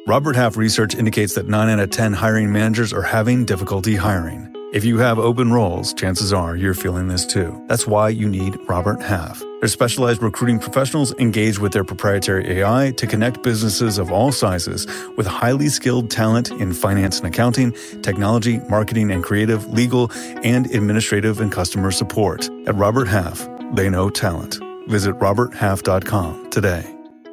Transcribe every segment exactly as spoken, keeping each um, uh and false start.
Robert Half research indicates that nine out of ten hiring managers are having difficulty hiring. If you have open roles, chances are you're feeling this too. That's why you need Robert Half. Their specialized recruiting professionals engage with their proprietary A I to connect businesses of all sizes with highly skilled talent in finance and accounting, technology, marketing and creative, legal, and administrative and customer support. At Robert Half, they know talent. Visit robert half dot com today.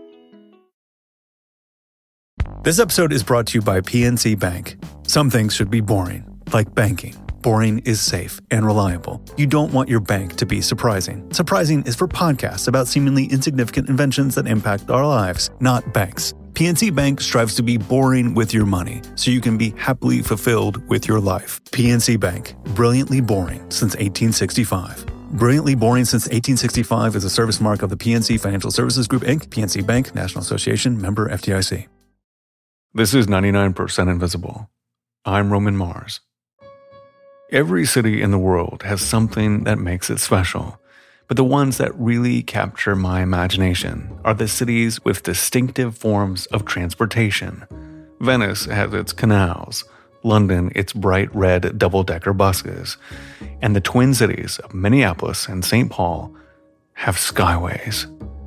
This episode is brought to you by P N C Bank. Some things should be boring, like banking. Boring is safe and reliable. You don't want your bank to be surprising. Surprising is for podcasts about seemingly insignificant inventions that impact our lives, not banks. P N C Bank strives to be boring with your money, so you can be happily fulfilled with your life. P N C Bank, brilliantly boring since eighteen sixty-five. Brilliantly boring since eighteen sixty-five is a service mark of the P N C Financial Services Group, Incorporated. P N C Bank, National Association, member F D I C. This is ninety-nine percent Invisible. I'm Roman Mars. Every city in the world has something that makes it special, but the ones that really capture my imagination are the cities with distinctive forms of transportation. Venice has its canals, London its bright red double-decker buses, and the twin cities of Minneapolis and Saint Paul have skyways.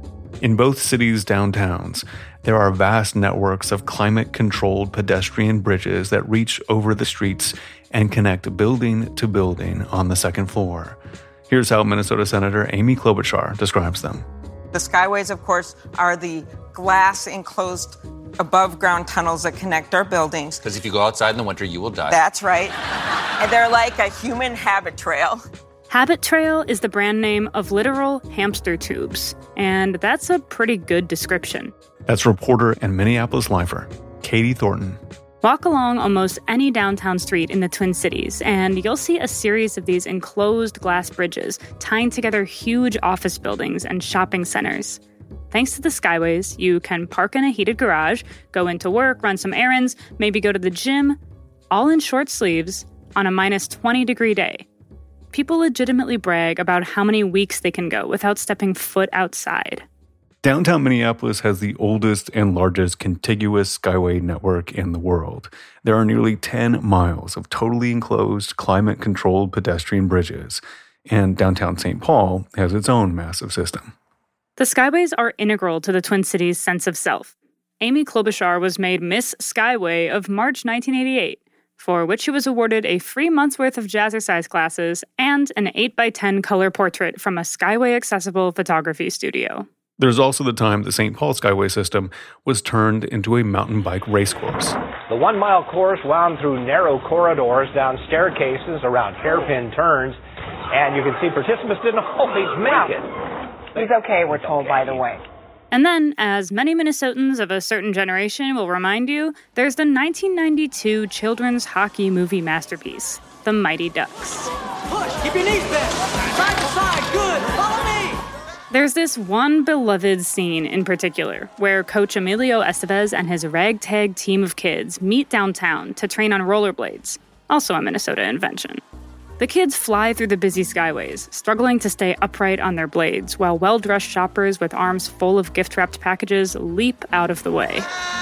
In both cities' downtowns, there are vast networks of climate-controlled pedestrian bridges that reach over the streets and connect building to building on the second floor. Here's how Minnesota Senator Amy Klobuchar describes them. The skyways, of course, are the glass-enclosed above-ground tunnels that connect our buildings. Because if you go outside in the winter, you will die. That's right. And they're like a human habit trail. Habit Trail is the brand name of literal hamster tubes, and that's a pretty good description. That's reporter and Minneapolis lifer, Katie Thornton. Walk along almost any downtown street in the Twin Cities, and you'll see a series of these enclosed glass bridges tying together huge office buildings and shopping centers. Thanks to the skyways, you can park in a heated garage, go into work, run some errands, maybe go to the gym, all in short sleeves on a minus twenty degree day. People legitimately brag about how many weeks they can go without stepping foot outside. Downtown Minneapolis has the oldest and largest contiguous skyway network in the world. There are nearly ten miles of totally enclosed, climate-controlled pedestrian bridges, and downtown Saint Paul has its own massive system. The skyways are integral to the Twin Cities' sense of self. Amy Klobuchar was made Miss Skyway of March nineteen eighty-eight, for which she was awarded a free month's worth of jazzercise classes and an eight by ten color portrait from a Skyway-accessible photography studio. There's also the time the Saint Paul Skyway system was turned into a mountain bike racecourse. The one-mile course wound through narrow corridors, down staircases, around hairpin turns, and you can see participants didn't always make it. He's okay, we're told, by the way. And then, as many Minnesotans of a certain generation will remind you, there's the nineteen ninety-two children's hockey movie masterpiece, The Mighty Ducks. Push, keep your knees bent, side to side, good, follow me! There's this one beloved scene in particular, where Coach Emilio Estevez and his ragtag team of kids meet downtown to train on rollerblades, also a Minnesota invention. The kids fly through the busy skyways, struggling to stay upright on their blades, while well-dressed shoppers with arms full of gift-wrapped packages leap out of the way.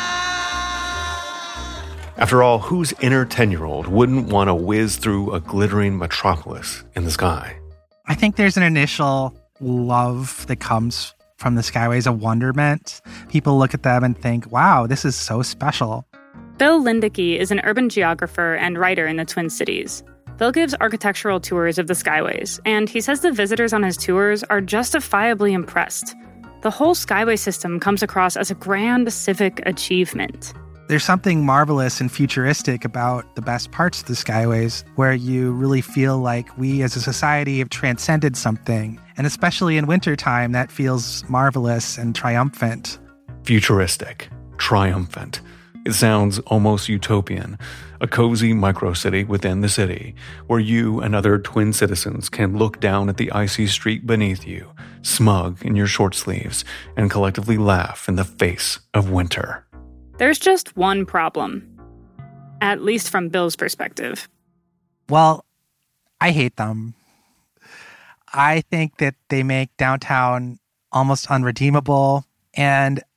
After all, whose inner ten-year-old wouldn't want to whiz through a glittering metropolis in the sky? I think there's an initial love that comes from the skyways, of wonderment. People look at them and think, wow, this is so special. Bill Lindicke is an urban geographer and writer in the Twin Cities. Bill gives architectural tours of the skyways, and he says the visitors on his tours are justifiably impressed. The whole skyway system comes across as a grand civic achievement. There's something marvelous and futuristic about the best parts of the skyways, where you really feel like we as a society have transcended something. And especially in wintertime, that feels marvelous and triumphant. Futuristic, triumphant. It sounds almost utopian. A cozy micro-city within the city, where you and other twin citizens can look down at the icy street beneath you, smug in your short sleeves, and collectively laugh in the face of winter. There's just one problem. At least from Bill's perspective. Well, I hate them. I think that they make downtown almost unredeemable. And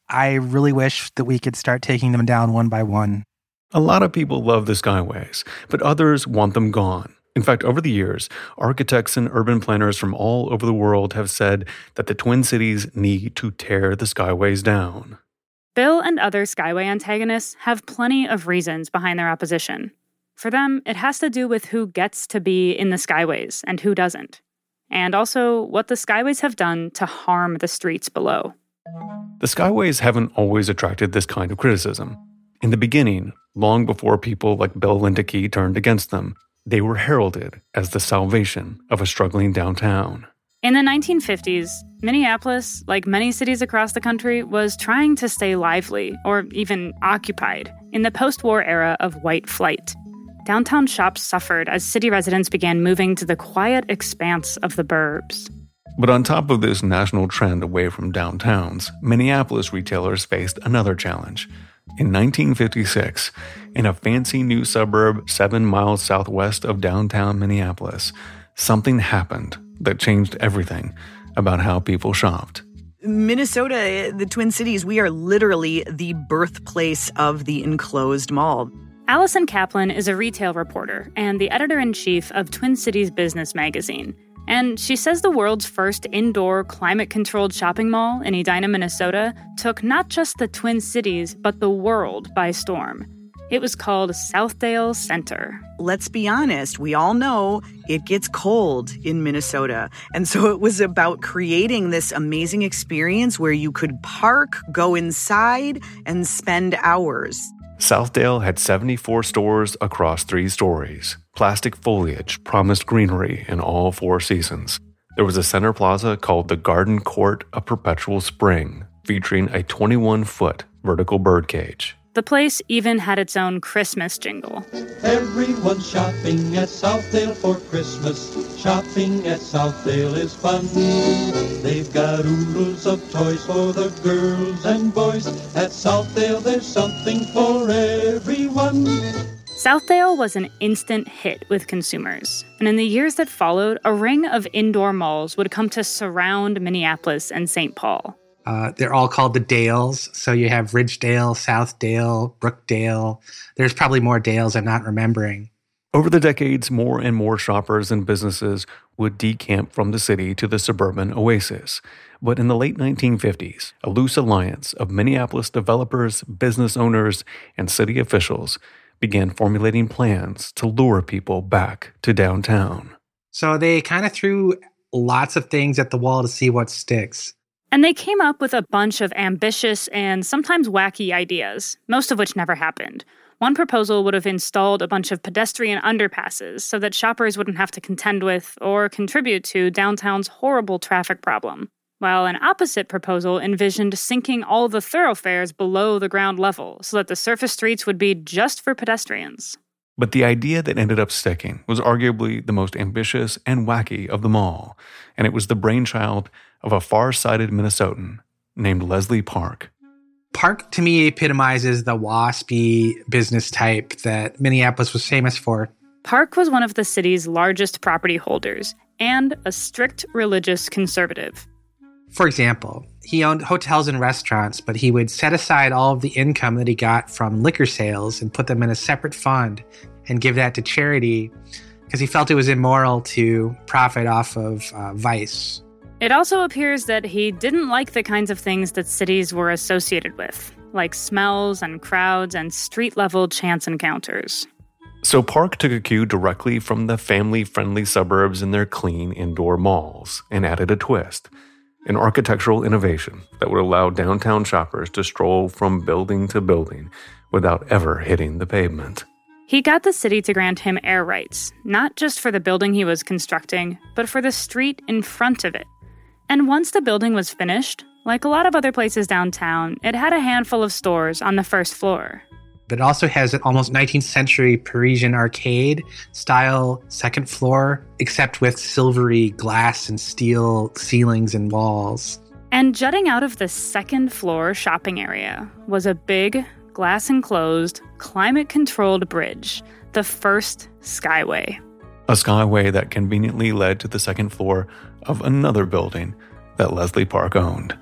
I really wish that we could start taking them down one by one. A lot of people love the Skyways, but others want them gone. In fact, over the years, architects and urban planners from all over the world have said that the Twin Cities need to tear the Skyways down. Bill and other Skyway antagonists have plenty of reasons behind their opposition. For them, it has to do with who gets to be in the Skyways and who doesn't, and also what the Skyways have done to harm the streets below. The Skyways haven't always attracted this kind of criticism. In the beginning, long before people like Bill Lindeke turned against them, they were heralded as the salvation of a struggling downtown. In the nineteen fifties, Minneapolis, like many cities across the country, was trying to stay lively, or even occupied, in the post-war era of white flight. Downtown shops suffered as city residents began moving to the quiet expanse of the burbs. But on top of this national trend away from downtowns, Minneapolis retailers faced another challenge. In nineteen fifty-six, in a fancy new suburb seven miles southwest of downtown Minneapolis, something happened that changed everything about how people shopped. Minnesota, the Twin Cities, we are literally the birthplace of the enclosed mall. Allison Kaplan is a retail reporter and the editor-in-chief of Twin Cities Business Magazine. And she says the world's first indoor climate-controlled shopping mall in Edina, Minnesota, took not just the Twin Cities, but the world by storm. It was called Southdale Center. Let's be honest, we all know it gets cold in Minnesota. And so it was about creating this amazing experience where you could park, go inside, and spend hours. Southdale had seventy-four stores across three stories. Plastic foliage promised greenery in all four seasons. There was a center plaza called the Garden Court of Perpetual Spring, featuring a twenty-one foot vertical birdcage. The place even had its own Christmas jingle. Everyone's shopping at Southdale for Christmas. Shopping at Southdale is fun. They've got oodles of toys for the girls and boys. At Southdale, there's something for everyone. Southdale was an instant hit with consumers. And in the years that followed, a ring of indoor malls would come to surround Minneapolis and Saint Paul. Uh, they're all called the Dales. So you have Ridgedale, Southdale, Brookdale. There's probably more Dales I'm not remembering. Over the decades, more and more shoppers and businesses would decamp from the city to the suburban oasis. But in the late nineteen fifties, a loose alliance of Minneapolis developers, business owners, and city officials began formulating plans to lure people back to downtown. So they kind of threw lots of things at the wall to see what sticks. And they came up with a bunch of ambitious and sometimes wacky ideas, most of which never happened. One proposal would have installed a bunch of pedestrian underpasses so that shoppers wouldn't have to contend with or contribute to downtown's horrible traffic problem, while an opposite proposal envisioned sinking all the thoroughfares below the ground level so that the surface streets would be just for pedestrians. But the idea that ended up sticking was arguably the most ambitious and wacky of them all, and it was the brainchild of a far-sighted Minnesotan named Leslie Park. Park, to me, epitomizes the waspy business type that Minneapolis was famous for. Park was one of the city's largest property holders and a strict religious conservative. For example, he owned hotels and restaurants, but he would set aside all of the income that he got from liquor sales and put them in a separate fund and give that to charity because he felt it was immoral to profit off of uh, vice. It also appears that he didn't like the kinds of things that cities were associated with, like smells and crowds and street-level chance encounters. So Park took a cue directly from the family-friendly suburbs and their clean indoor malls and added a twist. An architectural innovation that would allow downtown shoppers to stroll from building to building without ever hitting the pavement. He got the city to grant him air rights, not just for the building he was constructing, but for the street in front of it. And once the building was finished, like a lot of other places downtown, it had a handful of stores on the first floor. But it also has an almost nineteenth century Parisian arcade style second floor, except with silvery glass and steel ceilings and walls. And jutting out of the second floor shopping area was a big, glass-enclosed, climate-controlled bridge, the first Skyway. A Skyway that conveniently led to the second floor of another building that Leslie Park owned.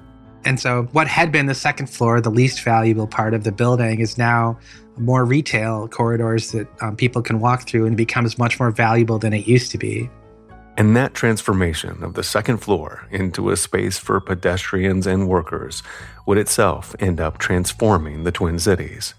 And so what had been the second floor, the least valuable part of the building, is now more retail corridors that um, people can walk through and becomes much more valuable than it used to be. And that transformation of the second floor into a space for pedestrians and workers would itself end up transforming the Twin Cities.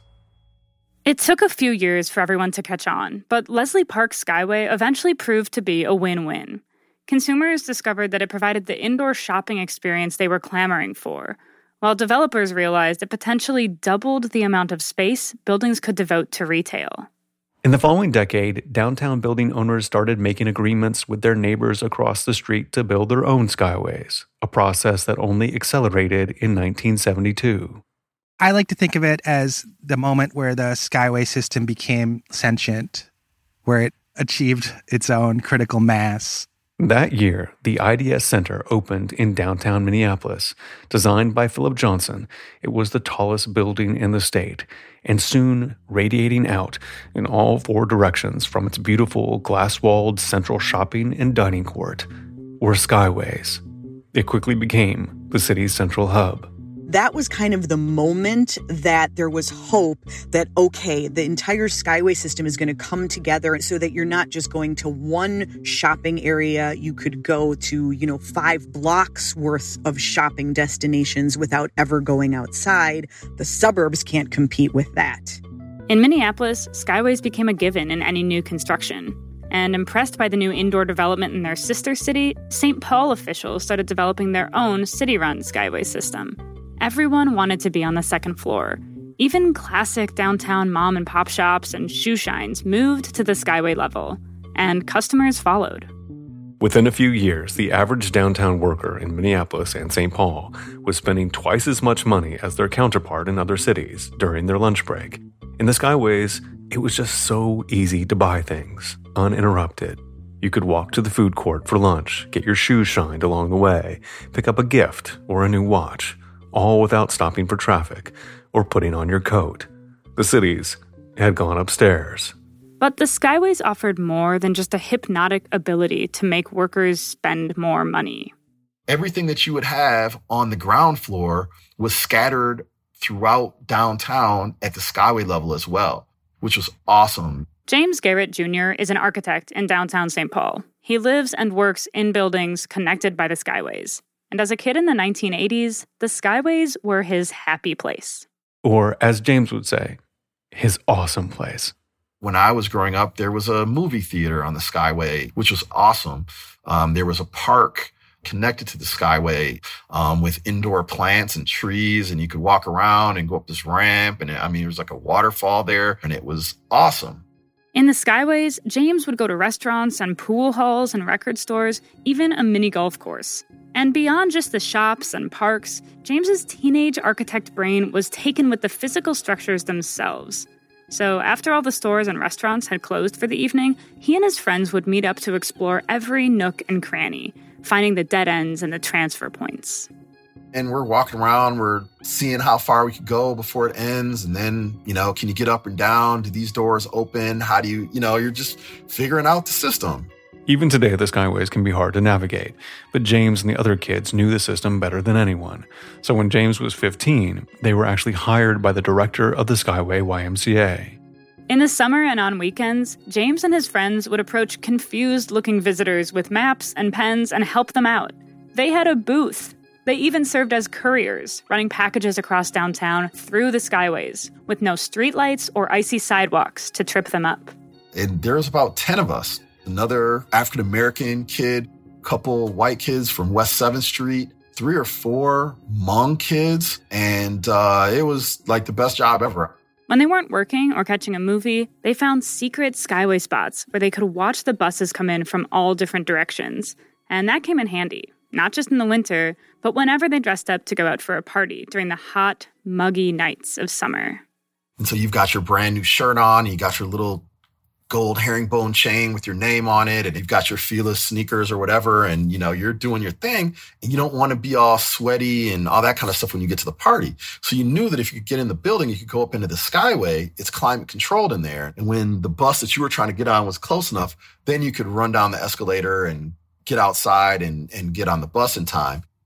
It took a few years for everyone to catch on, but Leslie Park Skyway eventually proved to be a win-win. Consumers discovered that it provided the indoor shopping experience they were clamoring for, while developers realized it potentially doubled the amount of space buildings could devote to retail. In the following decade, downtown building owners started making agreements with their neighbors across the street to build their own skyways, a process that only accelerated in nineteen seventy-two. I like to think of it as the moment where the skyway system became sentient, where it achieved its own critical mass. That year, the I D S Center opened in downtown Minneapolis. Designed by Philip Johnson, it was the tallest building in the state, and soon radiating out in all four directions from its beautiful glass-walled central shopping and dining court were skyways. It quickly became the city's central hub. That was kind of the moment that there was hope that, okay, the entire Skyway system is going to come together so that you're not just going to one shopping area. You could go to, you know, five blocks worth of shopping destinations without ever going outside. The suburbs can't compete with that. In Minneapolis, Skyways became a given in any new construction. And impressed by the new indoor development in their sister city, Saint Paul officials started developing their own city-run Skyway system. Everyone wanted to be on the second floor. Even classic downtown mom and pop shops and shoe shines moved to the Skyway level, and customers followed. Within a few years, the average downtown worker in Minneapolis and Saint Paul was spending twice as much money as their counterpart in other cities during their lunch break. In the Skyways, it was just so easy to buy things, uninterrupted. You could walk to the food court for lunch, get your shoes shined along the way, pick up a gift or a new watch, all without stopping for traffic or putting on your coat. The cities had gone upstairs. But the Skyways offered more than just a hypnotic ability to make workers spend more money. Everything that you would have on the ground floor was scattered throughout downtown at the Skyway level as well, which was awesome. James Garrett Junior is an architect in downtown Saint Paul. He lives and works in buildings connected by the Skyways. And as a kid in the nineteen eighties, the Skyways were his happy place. Or, as James would say, his awesome place. When I was growing up, there was a movie theater on the Skyway, which was awesome. Um, there was a park connected to the Skyway um, with indoor plants and trees, and you could walk around and go up this ramp. And I mean, there was like a waterfall there, and it was awesome. In the Skyways, James would go to restaurants and pool halls and record stores, even a mini golf course. And beyond just the shops and parks, James's teenage architect brain was taken with the physical structures themselves. So after all the stores and restaurants had closed for the evening, he and his friends would meet up to explore every nook and cranny, finding the dead ends and the transfer points. And we're walking around, we're seeing how far we could go before it ends. And then, you know, can you get up and down? Do these doors open? How do you, you know, you're just figuring out the system. Even today, the Skyways can be hard to navigate, but James and the other kids knew the system better than anyone. So when James was fifteen, they were actually hired by the director of the Skyway Y M C A. In the summer and on weekends, James and his friends would approach confused-looking visitors with maps and pens and help them out. They had a booth. They even served as couriers, running packages across downtown through the Skyways, with no streetlights or icy sidewalks to trip them up. And there was about ten of us. Another African-American kid, couple white kids from West seventh Street, three or four Hmong kids, and uh, it was like the best job ever. When they weren't working or catching a movie, they found secret Skyway spots where they could watch the buses come in from all different directions. And that came in handy, not just in the winter, but whenever they dressed up to go out for a party during the hot, muggy nights of summer. And so you've got your brand new shirt on, you got your little gold herringbone chain with your name on it, and you've got your Fila sneakers or whatever, and you know, you're doing your thing, and you don't want to be all sweaty and all that kind of stuff when you get to the party. So you knew that if you could get in the building, you could go up into the Skyway. It's climate controlled in there. And when the bus that you were trying to get on was close enough, then you could run down the escalator and get outside and, and get on the bus in time.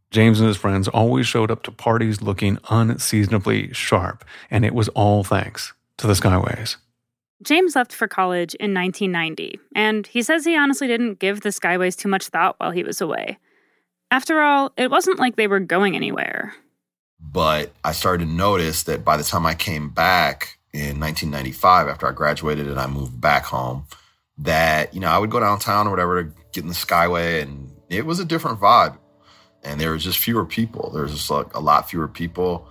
James and his friends always showed up to parties looking unseasonably sharp, and it was all thanks to the Skyways. James left for college in nineteen ninety, and he says he honestly didn't give the Skyways too much thought while he was away. After all, it wasn't like they were going anywhere. But I started to notice that by the time I came back in nineteen ninety-five, after I graduated and I moved back home, that, you know, I would go downtown or whatever to get in the Skyway, and it was a different vibe. And there was just fewer people. There was just like a lot fewer people.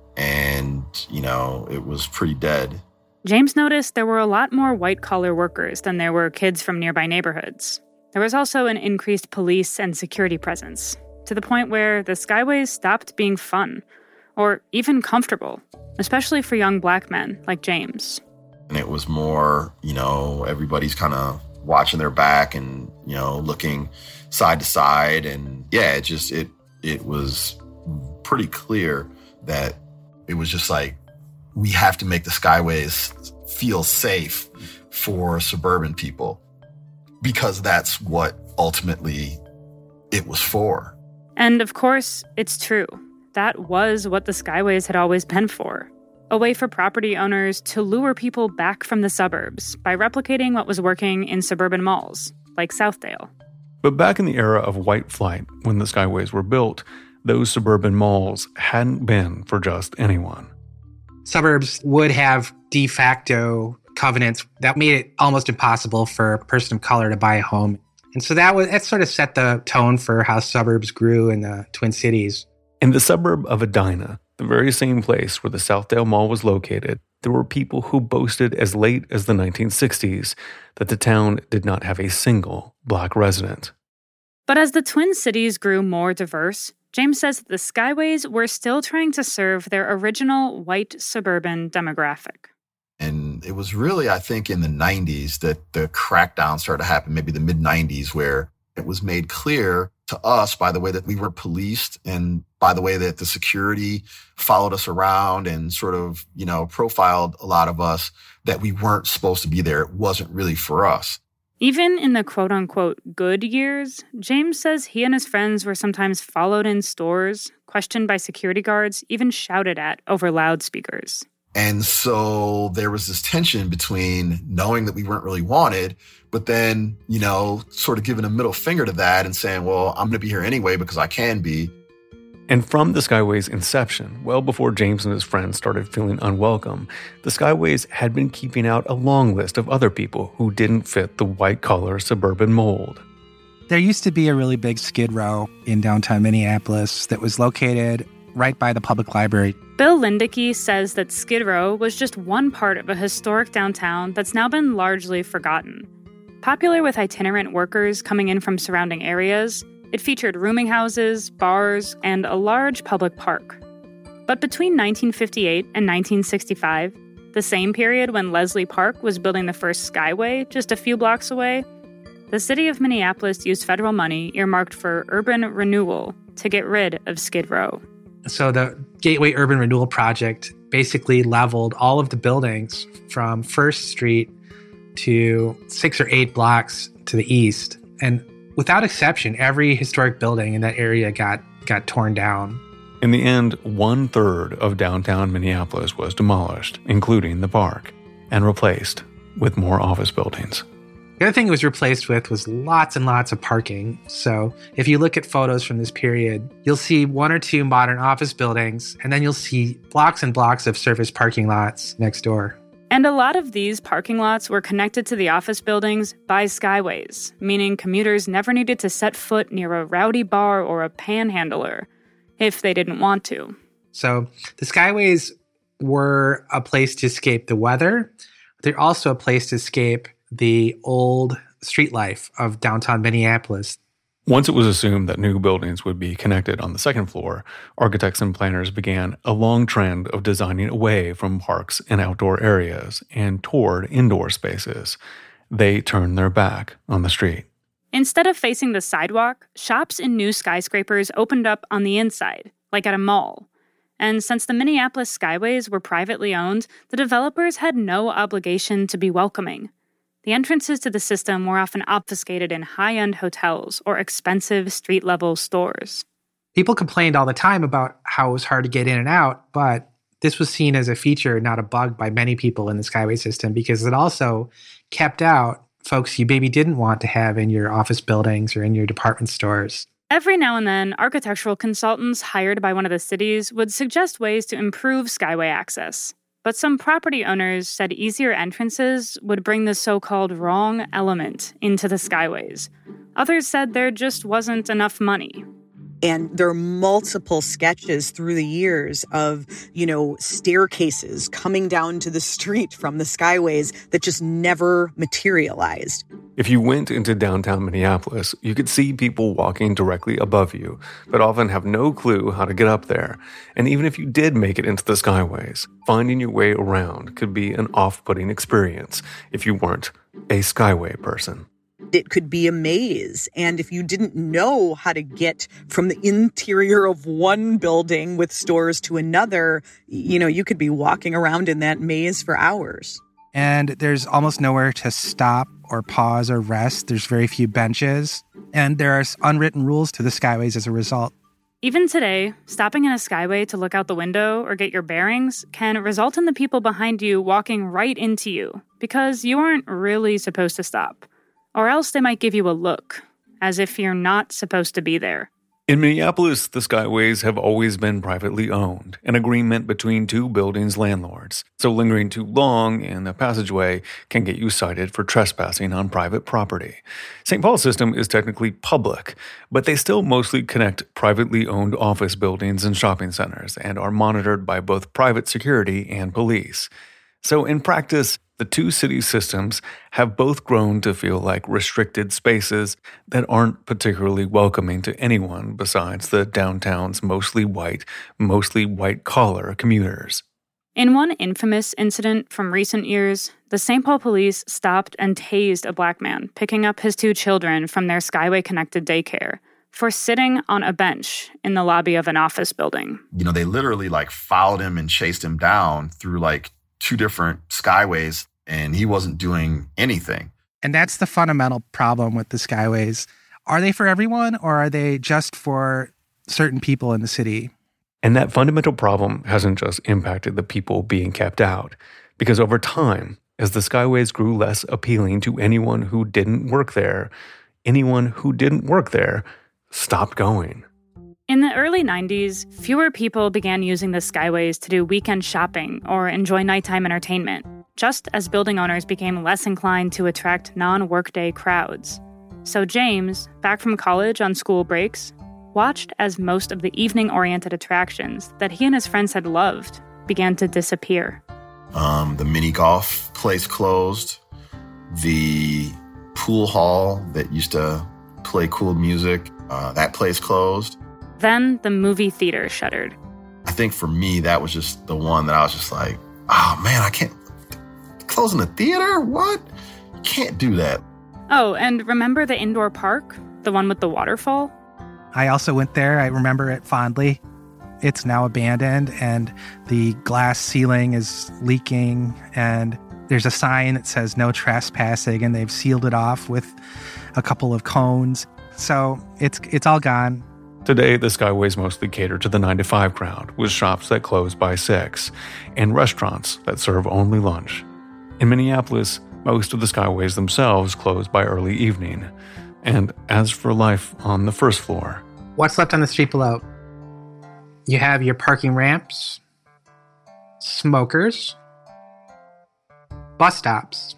And, you know, it was pretty dead. James noticed there were a lot more white-collar workers than there were kids from nearby neighborhoods. There was also an increased police and security presence, to the point where the Skyways stopped being fun, or even comfortable, especially for young black men like James. And it was more, you know, everybody's kind of watching their back and, you know, looking side to side. And yeah, it just, it, it was pretty clear that it was just like, we have to make the Skyways feel safe for suburban people, because that's what ultimately it was for. And of course, it's true. That was what the Skyways had always been for. A way for property owners to lure people back from the suburbs by replicating what was working in suburban malls, like Southdale. But back in the era of white flight, when the Skyways were built, those suburban malls hadn't been for just anyone. Suburbs would have de facto covenants that made it almost impossible for a person of color to buy a home. And so that was that sort of set the tone for how suburbs grew in the Twin Cities. In the suburb of Edina, the very same place where the Southdale Mall was located, there were people who boasted as late as the nineteen sixties that the town did not have a single black resident. But as the Twin Cities grew more diverse, James says that the Skyways were still trying to serve their original white suburban demographic. And it was really, I think, in the nineties that the crackdown started to happen, maybe the mid nineties, where it was made clear to us by the way that we were policed and by the way that the security followed us around and sort of, you know, profiled a lot of us, that we weren't supposed to be there. It wasn't really for us. Even in the quote-unquote good years, James says he and his friends were sometimes followed in stores, questioned by security guards, even shouted at over loudspeakers. And so there was this tension between knowing that we weren't really wanted, but then, you know, sort of giving a middle finger to that and saying, well, I'm going to be here anyway because I can be. And from the Skyways' inception, well before James and his friends started feeling unwelcome, the Skyways had been keeping out a long list of other people who didn't fit the white-collar suburban mold. There used to be a really big Skid Row in downtown Minneapolis that was located right by the public library. Bill Lindicke says that Skid Row was just one part of a historic downtown that's now been largely forgotten. Popular with itinerant workers coming in from surrounding areas, it featured rooming houses, bars, and a large public park. But between nineteen fifty-eight and nineteen sixty-five, the same period when Leslie Park was building the first Skyway just a few blocks away, the city of Minneapolis used federal money earmarked for urban renewal to get rid of Skid Row. So the Gateway Urban Renewal Project basically leveled all of the buildings from First Street to six or eight blocks to the east. And without exception, every historic building in that area got, got torn down. In the end, one-third of downtown Minneapolis was demolished, including the park, and replaced with more office buildings. The other thing it was replaced with was lots and lots of parking. So if you look at photos from this period, you'll see one or two modern office buildings, and then you'll see blocks and blocks of service parking lots next door. And a lot of these parking lots were connected to the office buildings by Skyways, meaning commuters never needed to set foot near a rowdy bar or a panhandler if they didn't want to. So the Skyways were a place to escape the weather. They're also a place to escape the old street life of downtown Minneapolis. Once it was assumed that new buildings would be connected on the second floor, architects and planners began a long trend of designing away from parks and outdoor areas and toward indoor spaces. They turned their back on the street. Instead of facing the sidewalk, shops in new skyscrapers opened up on the inside, like at a mall. And since the Minneapolis Skyways were privately owned, the developers had no obligation to be welcoming. The entrances to the system were often obfuscated in high-end hotels or expensive street-level stores. People complained all the time about how it was hard to get in and out, but this was seen as a feature, not a bug, by many people in the Skyway system because it also kept out folks you maybe didn't want to have in your office buildings or in your department stores. Every now and then, architectural consultants hired by one of the cities would suggest ways to improve Skyway access. But some property owners said easier entrances would bring the so-called wrong element into the Skyways. Others said there just wasn't enough money. And there are multiple sketches through the years of, you know, staircases coming down to the street from the Skyways that just never materialized. If you went into downtown Minneapolis, you could see people walking directly above you, but often have no clue how to get up there. And even if you did make it into the Skyways, finding your way around could be an off-putting experience if you weren't a Skyway person. It could be a maze. And if you didn't know how to get from the interior of one building with stores to another, you know, you could be walking around in that maze for hours. And there's almost nowhere to stop or pause or rest. There's very few benches. And there are unwritten rules to the Skyways as a result. Even today, stopping in a Skyway to look out the window or get your bearings can result in the people behind you walking right into you because you aren't really supposed to stop. Or else they might give you a look, as if you're not supposed to be there. In Minneapolis, the Skyways have always been privately owned, an agreement between two buildings' landlords. So lingering too long in a passageway can get you cited for trespassing on private property. Saint Paul's system is technically public, but they still mostly connect privately owned office buildings and shopping centers and are monitored by both private security and police. So in practice, the two city systems have both grown to feel like restricted spaces that aren't particularly welcoming to anyone besides the downtown's mostly white, mostly white-collar commuters. In one infamous incident from recent years, the Saint Paul police stopped and tased a black man picking up his two children from their Skyway-connected daycare for sitting on a bench in the lobby of an office building. You know, they literally like followed him and chased him down through like two different Skyways, and he wasn't doing anything. And that's the fundamental problem with the Skyways. Are they for everyone, or are they just for certain people in the city? And that fundamental problem hasn't just impacted the people being kept out, because over time, as the Skyways grew less appealing to anyone who didn't work there, anyone who didn't work there stopped going. In the early nineties, fewer people began using the Skyways to do weekend shopping or enjoy nighttime entertainment, just as building owners became less inclined to attract non-workday crowds. So James, back from college on school breaks, watched as most of the evening-oriented attractions that he and his friends had loved began to disappear. Um, the mini golf place closed. The pool hall that used to play cool music, uh, that place closed. Then the movie theater shuttered. I think for me, that was just the one that I was just like, oh man, I can't, closing the theater? What? You can't do that. Oh, and remember the indoor park? The one with the waterfall? I also went there. I remember it fondly. It's now abandoned, and the glass ceiling is leaking, and there's a sign that says no trespassing, and they've sealed it off with a couple of cones. So it's it's all gone. Today, the Skyways mostly cater to the nine to five crowd, with shops that close by six, and restaurants that serve only lunch. In Minneapolis, most of the Skyways themselves close by early evening. And as for life on the first floor... What's left on the street below? You have your parking ramps, smokers, bus stops.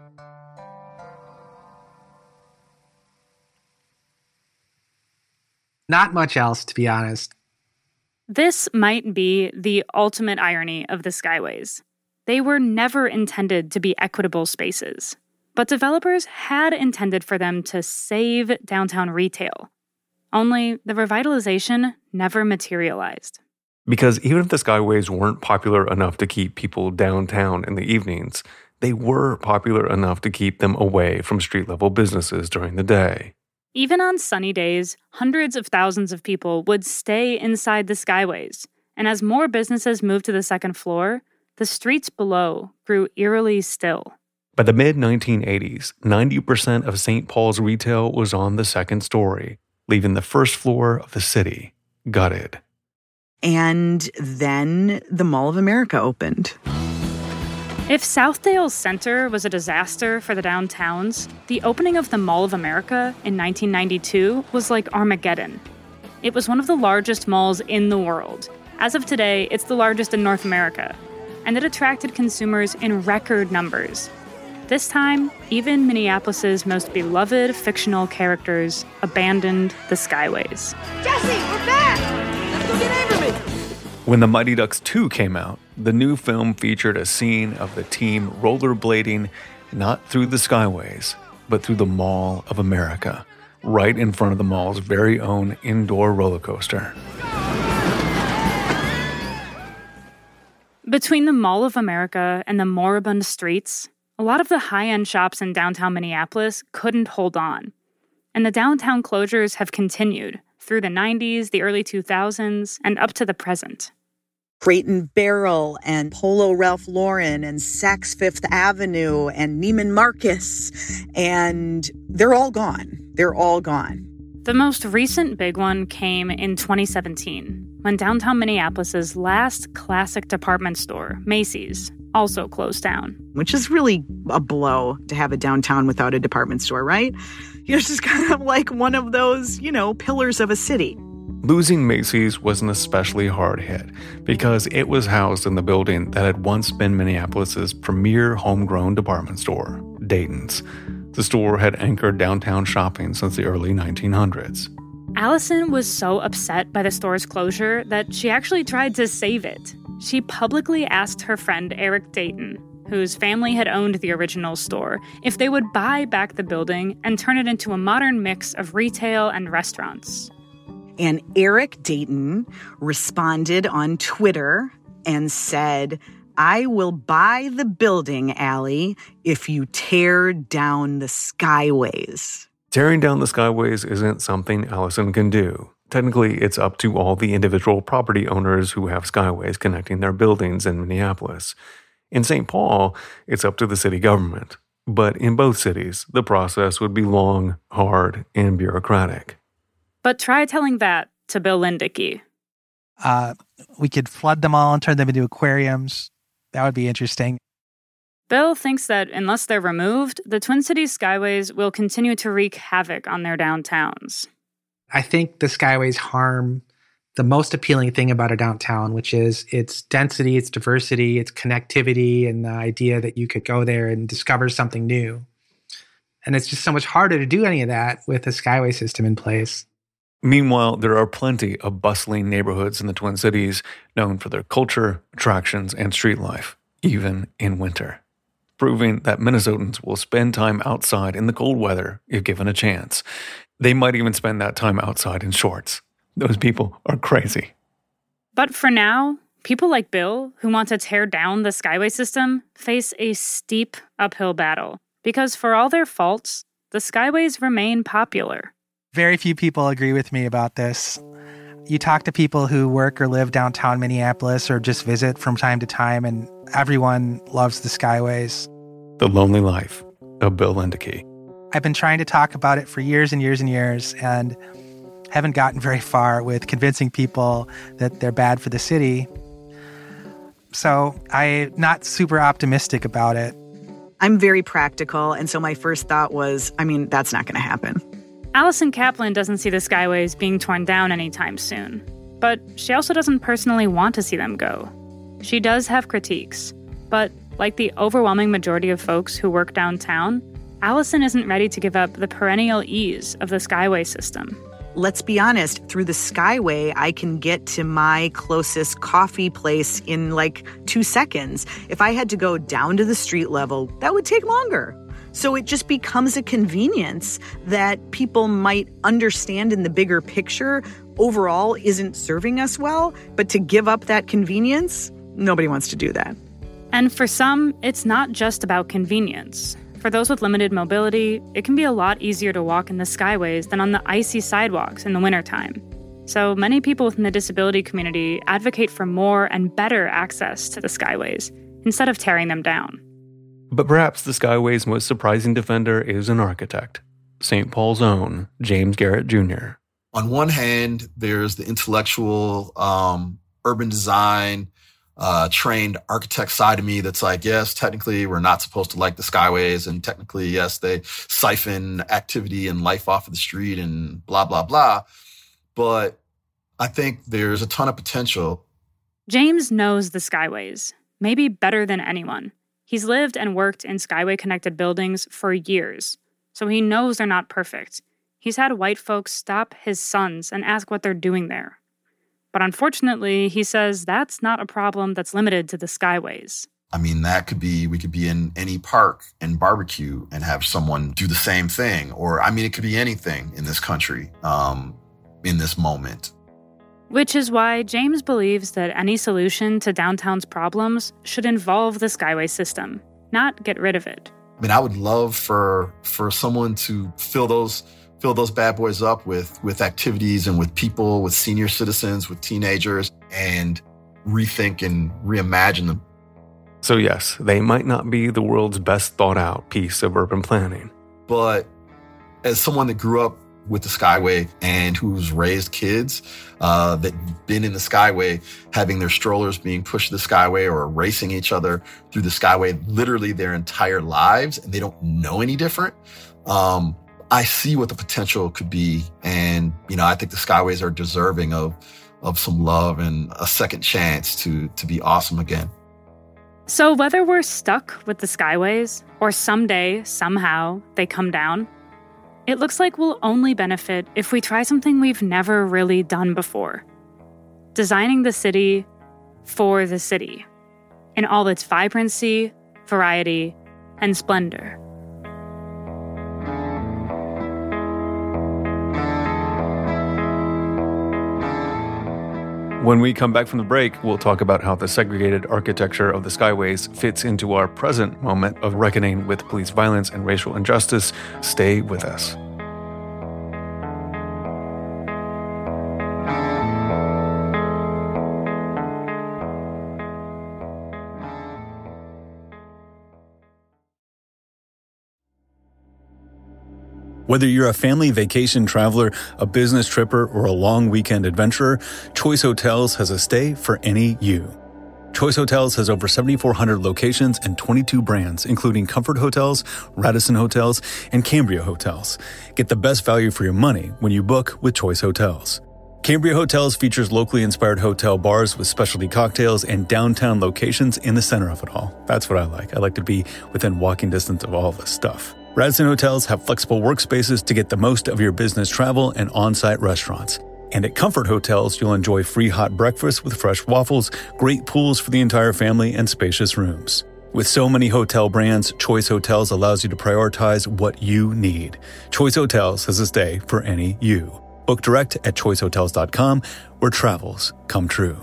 Not much else, to be honest. This might be the ultimate irony of the Skyways. They were never intended to be equitable spaces, but developers had intended for them to save downtown retail. Only the revitalization never materialized. Because even if the Skyways weren't popular enough to keep people downtown in the evenings, they were popular enough to keep them away from street-level businesses during the day. Even on sunny days, hundreds of thousands of people would stay inside the Skyways, and as more businesses moved to the second floor, the streets below grew eerily still. By the mid nineteen eighties, ninety percent of Saint Paul's retail was on the second story, leaving the first floor of the city gutted. And then the Mall of America opened. If Southdale's center was a disaster for the downtowns, the opening of the Mall of America in nineteen ninety-two was like Armageddon. It was one of the largest malls in the world. As of today, it's the largest in North America, and it attracted consumers in record numbers. This time, even Minneapolis's most beloved fictional characters abandoned the Skyways. Jesse, we're back! Let's go get Averman! When The Mighty Ducks two came out, the new film featured a scene of the team rollerblading not through the Skyways, but through the Mall of America, right in front of the mall's very own indoor roller coaster. Between the Mall of America and the moribund streets, a lot of the high-end shops in downtown Minneapolis couldn't hold on. And the downtown closures have continued through the nineties, the early two thousands, and up to the present. Crate and Barrel and Polo Ralph Lauren and Saks Fifth Avenue and Neiman Marcus, and they're all gone. They're all gone. The most recent big one came in twenty seventeen, when downtown Minneapolis's last classic department store, Macy's, also closed down. Which is really a blow to have a downtown without a department store, right? You know, it's just kind of like one of those, you know, pillars of a city. Losing Macy's was an especially hard hit because it was housed in the building that had once been Minneapolis's premier homegrown department store, Dayton's. The store had anchored downtown shopping since the early nineteen hundreds. Allison was so upset by the store's closure that she actually tried to save it. She publicly asked her friend Eric Dayton, whose family had owned the original store, if they would buy back the building and turn it into a modern mix of retail and restaurants. And Eric Dayton responded on Twitter and said, "I will buy the building, Allie, if you tear down the Skyways." Tearing down the Skyways isn't something Allison can do. Technically, it's up to all the individual property owners who have Skyways connecting their buildings in Minneapolis. In Saint Paul, it's up to the city government. But in both cities, the process would be long, hard, and bureaucratic. But try telling that to Bill Lindicky. Uh, we could flood them all and turn them into aquariums. That would be interesting. Bill thinks that unless they're removed, the Twin Cities Skyways will continue to wreak havoc on their downtowns. I think the Skyways harm the most appealing thing about a downtown, which is its density, its diversity, its connectivity, and the idea that you could go there and discover something new. And it's just so much harder to do any of that with a Skyway system in place. Meanwhile, there are plenty of bustling neighborhoods in the Twin Cities known for their culture, attractions, and street life, even in winter, proving that Minnesotans will spend time outside in the cold weather if given a chance. They might even spend that time outside in shorts. Those people are crazy. But for now, people like Bill, who want to tear down the Skyway system, face a steep uphill battle. Because for all their faults, the Skyways remain popular. Very few people agree with me about this. You talk to people who work or live downtown Minneapolis or just visit from time to time, and everyone loves the Skyways. The Lonely Life of Bill Lindicky. I've been trying to talk about it for years and years and years, and haven't gotten very far with convincing people that they're bad for the city. So I'm not super optimistic about it. I'm very practical, and so my first thought was, I mean, that's not going to happen. Allison Kaplan doesn't see the Skyways being torn down anytime soon, but she also doesn't personally want to see them go. She does have critiques, but like the overwhelming majority of folks who work downtown, Allison isn't ready to give up the perennial ease of the Skyway system. Let's be honest, through the Skyway, I can get to my closest coffee place in like two seconds. If I had to go down to the street level, that would take longer. So it just becomes a convenience that people might understand in the bigger picture overall isn't serving us well, but to give up that convenience, nobody wants to do that. And for some, it's not just about convenience. For those with limited mobility, it can be a lot easier to walk in the Skyways than on the icy sidewalks in the wintertime. So many people within the disability community advocate for more and better access to the Skyways instead of tearing them down. But perhaps the Skyway's most surprising defender is an architect, Saint Paul's own James Garrett Junior on one hand, there's the intellectual, um, urban design, uh, trained architect side of me that's like, yes, technically we're not supposed to like the skyways. And technically, yes, they siphon activity and life off of the street and blah, blah, blah. But I think there's a ton of potential. James knows the skyways, maybe better than anyone. He's lived and worked in skyway-connected buildings for years, so he knows they're not perfect. He's had white folks stop his sons and ask what they're doing there. But unfortunately, he says that's not a problem that's limited to the skyways. I mean, that could be, we could be in any park and barbecue and have someone do the same thing. Or, I mean, it could be anything in this country, um, in this moment. Which is why James believes that any solution to downtown's problems should involve the skyway system, not get rid of it. I mean, I would love for for someone to fill those fill those bad boys up with with activities and with people, with senior citizens, with teenagers, and rethink and reimagine them. So yes, they might not be the world's best thought out piece of urban planning. But as someone that grew up with the Skyway and who's raised kids uh, that been in the Skyway, having their strollers being pushed to the Skyway or racing each other through the Skyway literally their entire lives, and they don't know any different. Um, I see what the potential could be. And, you know, I think the Skyways are deserving of of some love and a second chance to to be awesome again. So whether we're stuck with the Skyways or someday, somehow, they come down, it looks like we'll only benefit if we try something we've never really done before. Designing the city for the city, in all its vibrancy, variety, and splendor. When we come back from the break, we'll talk about how the segregated architecture of the Skyways fits into our present moment of reckoning with police violence and racial injustice. Stay with us. Whether you're a family vacation traveler, a business tripper, or a long weekend adventurer, Choice Hotels has a stay for any you. Choice Hotels has over seventy-four hundred locations and twenty-two brands, including Comfort Hotels, Radisson Hotels, and Cambria Hotels. Get the best value for your money when you book with Choice Hotels. Cambria Hotels features locally inspired hotel bars with specialty cocktails and downtown locations in the center of it all. That's what I like. I like to be within walking distance of all this stuff. Radisson Hotels have flexible workspaces to get the most of your business travel and on-site restaurants. And at Comfort Hotels, you'll enjoy free hot breakfast with fresh waffles, great pools for the entire family, and spacious rooms. With so many hotel brands, Choice Hotels allows you to prioritize what you need. Choice Hotels has a stay for any you. Book direct at choice hotels dot com, where travels come true.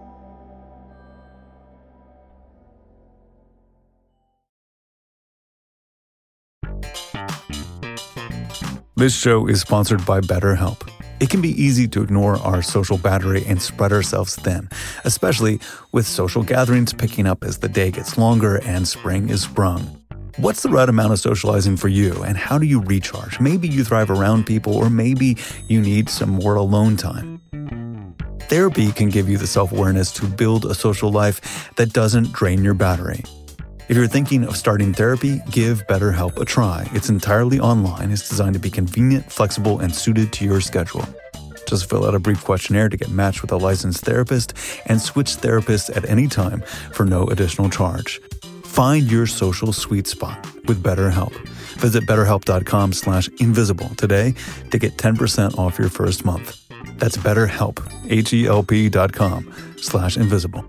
This show is sponsored by BetterHelp. It can be easy to ignore our social battery and spread ourselves thin, especially with social gatherings picking up as the day gets longer and spring is sprung. What's the right amount of socializing for you, and how do you recharge? Maybe you thrive around people, or maybe you need some more alone time. Therapy can give you the self-awareness to build a social life that doesn't drain your battery. If you're thinking of starting therapy, give BetterHelp a try. It's entirely online. It's designed to be convenient, flexible, and suited to your schedule. Just fill out a brief questionnaire to get matched with a licensed therapist and switch therapists at any time for no additional charge. Find your social sweet spot with BetterHelp. Visit betterhelp.com slash invisible today to get ten percent off your first month. That's BetterHelp, H-E-L-P dot com slash invisible.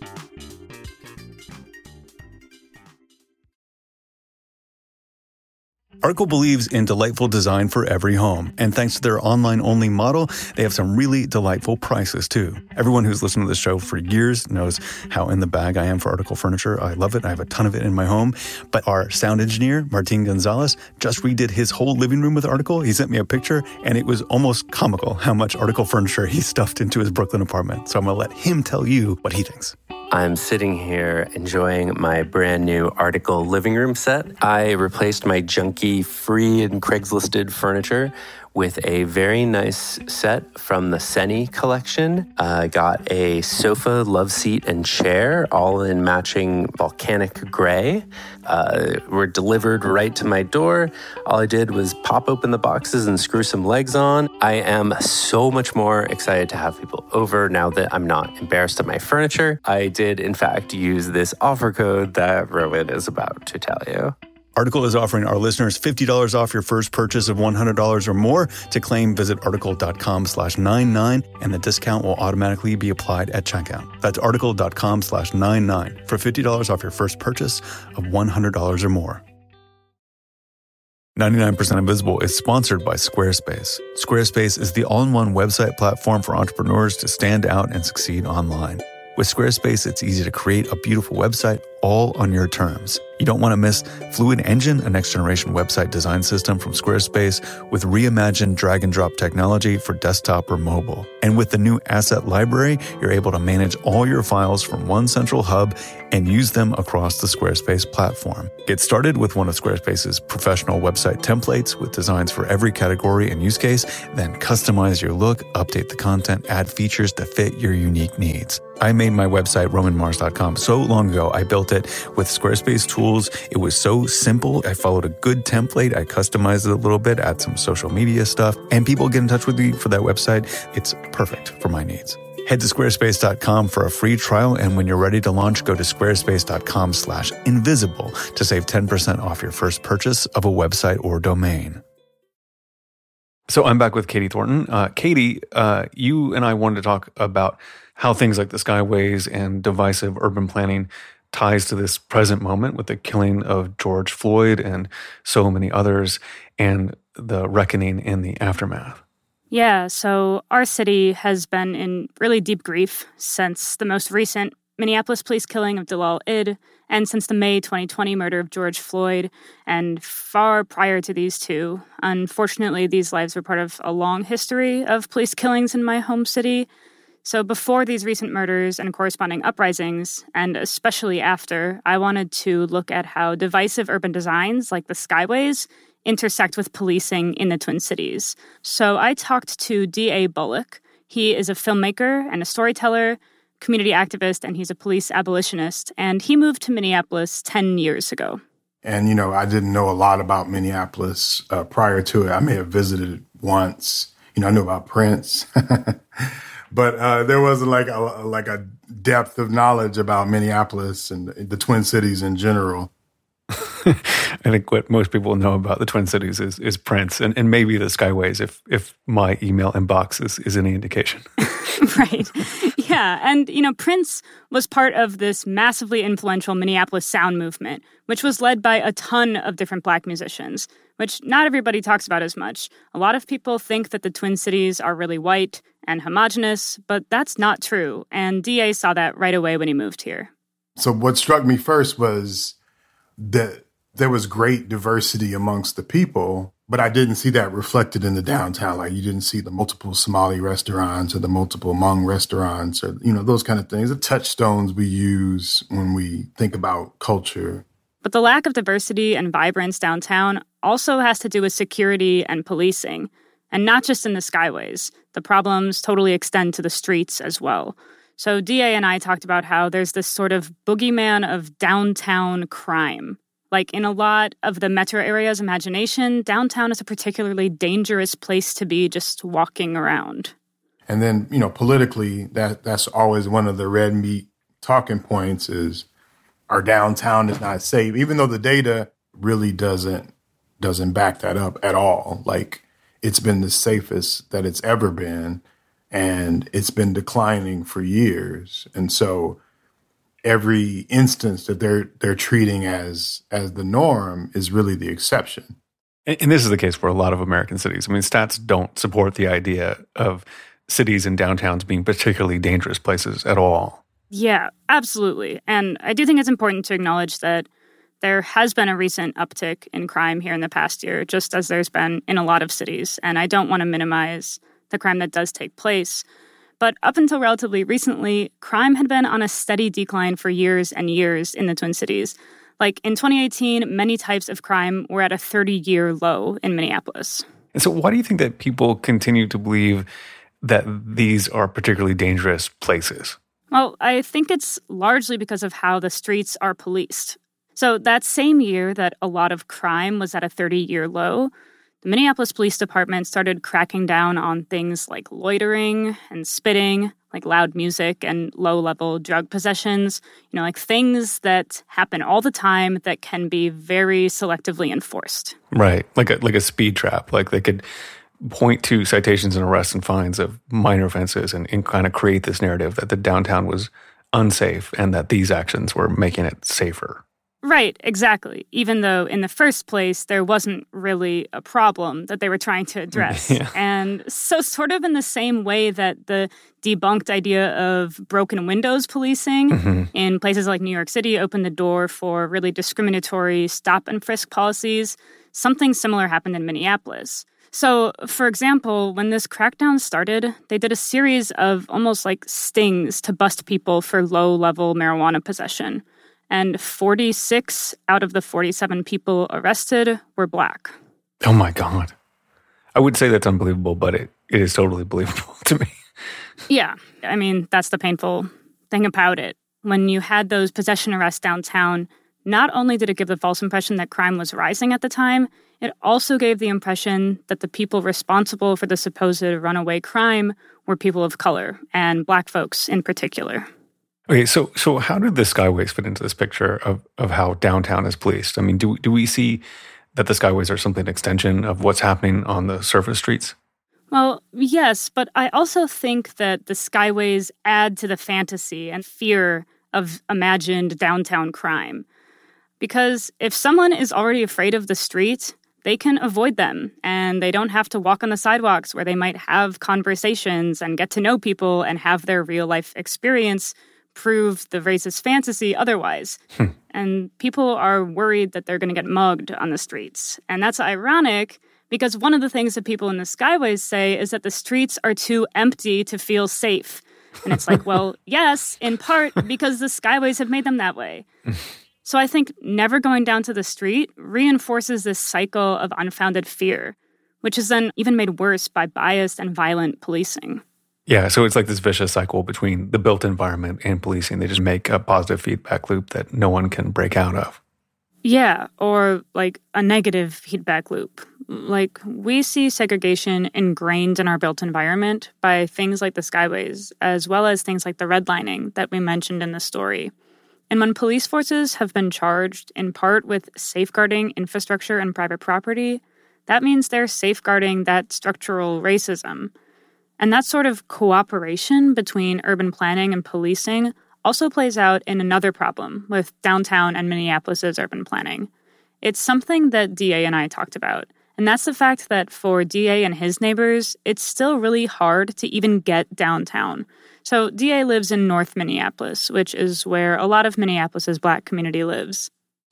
Article believes in delightful design for every home, and thanks to their online-only model, they have some really delightful prices, too. Everyone who's listened to this show for years knows how in the bag I am for Article furniture. I love it. I have a ton of it in my home. But our sound engineer, Martin Gonzalez, just redid his whole living room with Article. He sent me a picture, and it was almost comical how much Article furniture he stuffed into his Brooklyn apartment. So I'm going to let him tell you what he thinks. I'm sitting here enjoying my brand new Article living room set. I replaced my junky, free and Craigslisted furniture with a very nice set from the Seni collection. I uh, got a sofa, love seat, and chair, all in matching volcanic gray. Uh, were delivered right to my door. All I did was pop open the boxes and screw some legs on. I am so much more excited to have people over now that I'm not embarrassed of my furniture. I did, in fact, use this offer code that Rowan is about to tell you. Article is offering our listeners fifty dollars off your first purchase of one hundred dollars or more. To claim, visit article.com slash 99, and the discount will automatically be applied at checkout. That's article.com slash 99 for fifty dollars off your first purchase of one hundred dollars or more. ninety-nine percent Invisible is sponsored by Squarespace. Squarespace is the all-in-one website platform for entrepreneurs to stand out and succeed online. With Squarespace, it's easy to create a beautiful website all on your terms. You don't want to miss Fluid Engine, a next-generation website design system from Squarespace with reimagined drag-and-drop technology for desktop or mobile. And with the new Asset Library, you're able to manage all your files from one central hub and use them across the Squarespace platform. Get started with one of Squarespace's professional website templates with designs for every category and use case, then customize your look, update the content, add features to fit your unique needs. I made my website, roman mars dot com, so long ago. I built it with Squarespace tools. It was so simple. I followed a good template. I customized it a little bit, add some social media stuff, and people get in touch with me for that website. It's perfect for my needs. Head to squarespace dot com for a free trial, and when you're ready to launch, go to squarespace.com slash invisible to save ten percent off your first purchase of a website or domain. So I'm back with Katie Thornton. Uh, Katie, uh, you and I wanted to talk about how things like the Skyways and divisive urban planning ties to this present moment with the killing of George Floyd and so many others, and the reckoning in the aftermath. Yeah, so our city has been in really deep grief since the most recent Minneapolis police killing of Dalal Id, and since the May twenty twenty murder of George Floyd, and far prior to these two. Unfortunately, these lives were part of a long history of police killings in my home city. So before these recent murders and corresponding uprisings, and especially after, I wanted to look at how divisive urban designs like the Skyways intersect with policing in the Twin Cities. So I talked to D A Bullock. He is a filmmaker and a storyteller, community activist, and he's a police abolitionist. And he moved to Minneapolis ten years ago. And, you know, I didn't know a lot about Minneapolis uh, prior to it. I may have visited it once. You know, I knew about Prince. But uh, there wasn't like a, like a depth of knowledge about Minneapolis and the Twin Cities in general. I think what most people know about the Twin Cities is, is Prince and, and maybe the Skyways, if if my email inbox is, is any indication. Right. Yeah. And, you know, Prince was part of this massively influential Minneapolis sound movement, which was led by a ton of different Black musicians, which not everybody talks about as much. A lot of people think that the Twin Cities are really white and homogenous, but that's not true. And D A saw that right away when he moved here. So what struck me first was that there was great diversity amongst the people, but I didn't see that reflected in the downtown. Like, you didn't see the multiple Somali restaurants or the multiple Hmong restaurants or, you know, those kind of things, the touchstones we use when we think about culture. But the lack of diversity and vibrance downtown also has to do with security and policing, and not just in the Skyways. The problems totally extend to the streets as well. So D A and I talked about how there's this sort of boogeyman of downtown crime. Like, in a lot of the metro area's imagination, downtown is a particularly dangerous place to be just walking around. And then, you know, politically, that that's always one of the red meat talking points is our downtown is not safe, even though the data really doesn't doesn't back that up at all. Like, it's been the safest that it's ever been, and it's been declining for years. And so every instance that they're they're treating as as the norm is really the exception. And, and this is the case for a lot of American cities. I mean, stats don't support the idea of cities and downtowns being particularly dangerous places at all. Yeah, absolutely. And I do think it's important to acknowledge that there has been a recent uptick in crime here in the past year, just as there's been in a lot of cities. And I don't want to minimize the crime that does take place. But up until relatively recently, crime had been on a steady decline for years and years in the Twin Cities. Like, in twenty eighteen, many types of crime were at a thirty-year low in Minneapolis. And so why do you think that people continue to believe that these are particularly dangerous places? Well, I think it's largely because of how the streets are policed. So that same year that a lot of crime was at a thirty-year low, the Minneapolis Police Department started cracking down on things like loitering and spitting, like loud music and low-level drug possessions, you know, like things that happen all the time that can be very selectively enforced. Right, like a, like a speed trap. Like they could point to citations and arrests and fines of minor offenses and, and kind of create this narrative that the downtown was unsafe and that these actions were making it safer. Right, exactly. Even though in the first place, there wasn't really a problem that they were trying to address. Yeah. And so sort of in the same way that the debunked idea of broken windows policing mm-hmm. in places like New York City opened the door for really discriminatory stop and frisk policies, something similar happened in Minneapolis. So, for example, when this crackdown started, they did a series of almost like stings to bust people for low-level marijuana possession. And forty-six out of the forty-seven people arrested were Black. Oh, my God. I would say that's unbelievable, but it, it is totally believable to me. Yeah. I mean, that's the painful thing about it. When you had those possession arrests downtown, not only did it give the false impression that crime was rising at the time, it also gave the impression that the people responsible for the supposed runaway crime were people of color, and Black folks in particular. Okay, so so how did the Skyways fit into this picture of, of how downtown is policed? I mean, do do we see that the Skyways are simply an extension of what's happening on the surface streets? Well, yes, but I also think that the Skyways add to the fantasy and fear of imagined downtown crime. Because if someone is already afraid of the street, they can avoid them, and they don't have to walk on the sidewalks where they might have conversations and get to know people and have their real-life experience prove the racist fantasy otherwise. Hmm. And people are worried that they're going to get mugged on the streets. And that's ironic because one of the things that people in the Skyways say is that the streets are too empty to feel safe. And it's like, well, yes, in part because the Skyways have made them that way. So I think never going down to the street reinforces this cycle of unfounded fear, which is then even made worse by biased and violent policing. Yeah, so it's like this vicious cycle between the built environment and policing. They just make a positive feedback loop that no one can break out of. Yeah, or like a negative feedback loop. Like we see segregation ingrained in our built environment by things like the Skyways, as well as things like the redlining that we mentioned in the story. And when police forces have been charged in part with safeguarding infrastructure and private property, that means they're safeguarding that structural racism. And that sort of cooperation between urban planning and policing also plays out in another problem with downtown and Minneapolis's urban planning. It's something that D A and I talked about, and that's the fact that for D A and his neighbors, it's still really hard to even get downtown. So D A lives in North Minneapolis, which is where a lot of Minneapolis's Black community lives.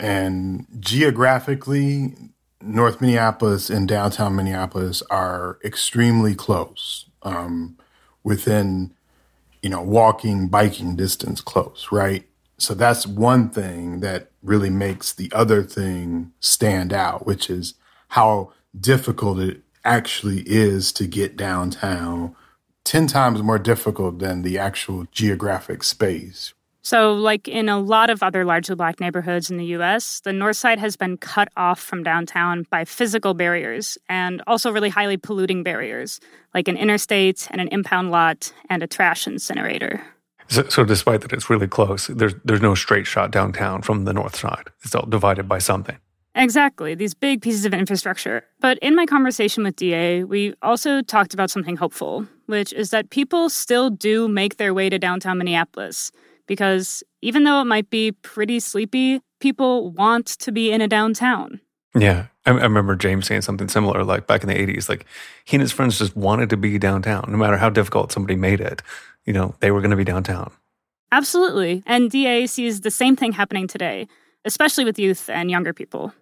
And geographically, North Minneapolis and downtown Minneapolis are extremely close. Um, within, you know, walking, biking distance close, right? So that's one thing that really makes the other thing stand out, which is how difficult it actually is to get downtown, ten times more difficult than the actual geographic space. So like in a lot of other largely Black neighborhoods in the U S, the North Side has been cut off from downtown by physical barriers and also really highly polluting barriers, like an interstate and an impound lot and a trash incinerator. So, so despite that it's really close, there's there's no straight shot downtown from the North Side. It's all divided by something. Exactly, these big pieces of infrastructure. But in my conversation with D A, we also talked about something hopeful, which is that people still do make their way to downtown Minneapolis. Because even though it might be pretty sleepy, people want to be in a downtown. Yeah. I, I remember James saying something similar, like back in the eighties. Like, he and his friends just wanted to be downtown. No matter how difficult somebody made it, you know, they were going to be downtown. Absolutely. And D A sees the same thing happening today, especially with youth and younger people.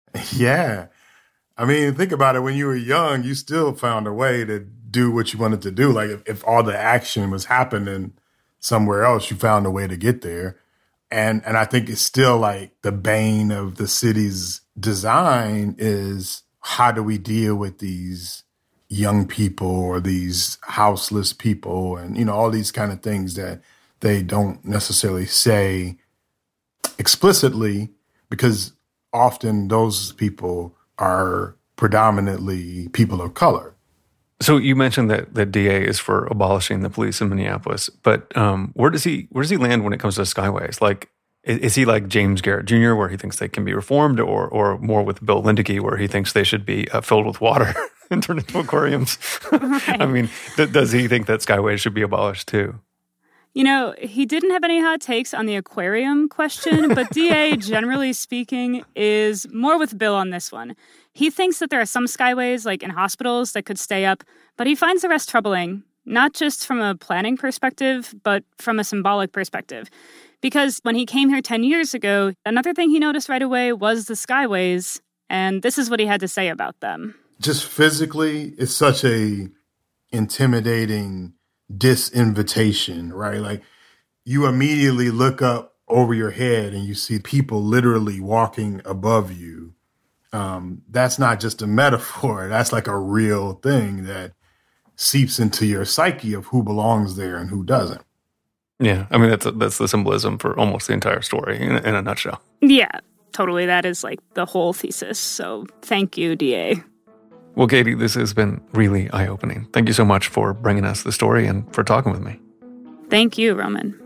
Yeah. I mean, think about it. When you were young, you still found a way to do what you wanted to do. Like, if, if all the action was happening somewhere else, you found a way to get there. And and I think it's still like the bane of the city's design is how do we deal with these young people or these houseless people and, you know, all these kind of things that they don't necessarily say explicitly, because often those people are predominantly people of color. So you mentioned that the D A is for abolishing the police in Minneapolis, but um, where does he where does he land when it comes to skyways? Like, is, is he like James Garrett Junior, where he thinks they can be reformed, or or more with Bill Lindeke, where he thinks they should be uh, filled with water and turned into aquariums? Right. I mean, th- does he think that skyways should be abolished too? You know, he didn't have any hot takes on the aquarium question, but D A, generally speaking, is more with Bill on this one. He thinks that there are some skyways, like in hospitals, that could stay up, but he finds the rest troubling, not just from a planning perspective, but from a symbolic perspective. Because when he came here ten years ago, another thing he noticed right away was the skyways, and this is what he had to say about them. Just physically, it's such a intimidating disinvitation, right? Like, you immediately look up over your head and you see people literally walking above you. Um, that's not just a metaphor. That's like a real thing that seeps into your psyche of who belongs there and who doesn't. Yeah, I mean, that's a, that's the symbolism for almost the entire story in a, in a nutshell. Yeah, totally. That is like the whole thesis. So thank you, D A. Well, Katie, this has been really eye-opening. Thank you so much for bringing us the story and for talking with me. Thank you, Roman.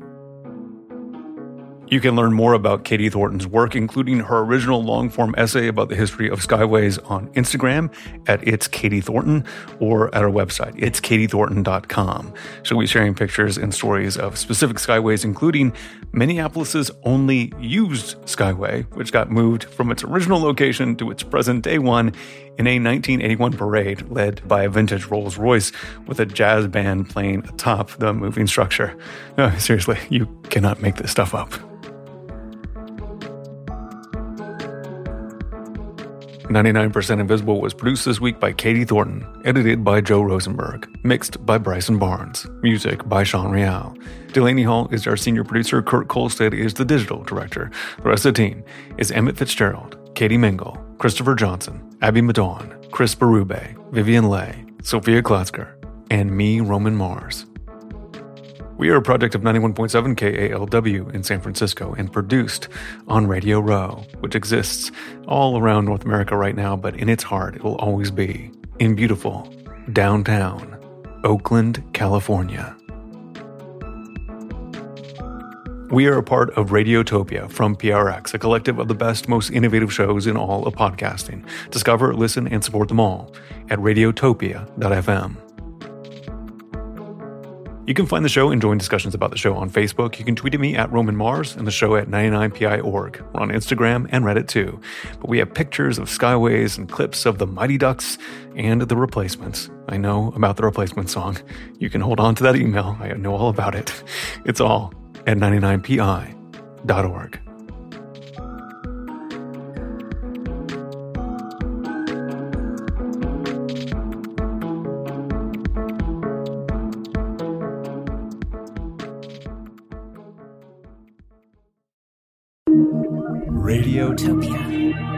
You can learn more about Katie Thornton's work, including her original long-form essay about the history of skyways, on Instagram at It's Katie Thornton, or at our website, its katie thornton dot com. She'll be sharing pictures and stories of specific skyways, including Minneapolis's only used skyway, which got moved from its original location to its present-day one in a nineteen eighty-one parade led by a vintage Rolls-Royce with a jazz band playing atop the moving structure. No, seriously, you cannot make this stuff up. ninety-nine percent Invisible was produced this week by Katie Thornton, edited by Joe Rosenberg, mixed by Bryson Barnes, music by Sean Real. Delaney Hall is our senior producer, Kurt Kolstad is the digital director. The rest of the team is Emmett Fitzgerald, Katie Mingle, Christopher Johnson, Abby Madon, Chris Berube, Vivian Leigh, Sophia Klotzker, and me, Roman Mars. We are a project of ninety-one point seven K A L W in San Francisco and produced on Radio Row, which exists all around North America right now, but in its heart, it will always be in beautiful downtown Oakland, California. We are a part of Radiotopia from P R X, a collective of the best, most innovative shows in all of podcasting. Discover, listen, and support them all at radiotopia dot f m. You can find the show and join discussions about the show on Facebook. You can tweet at me at Roman Mars and the show at ninety-nine P I dot org. We're on Instagram and Reddit too. But we have pictures of skyways and clips of the Mighty Ducks and the Replacements. I know about the Replacement song. You can hold on to that email. I know all about it. It's all at ninety-nine P I dot org. Radiotopia.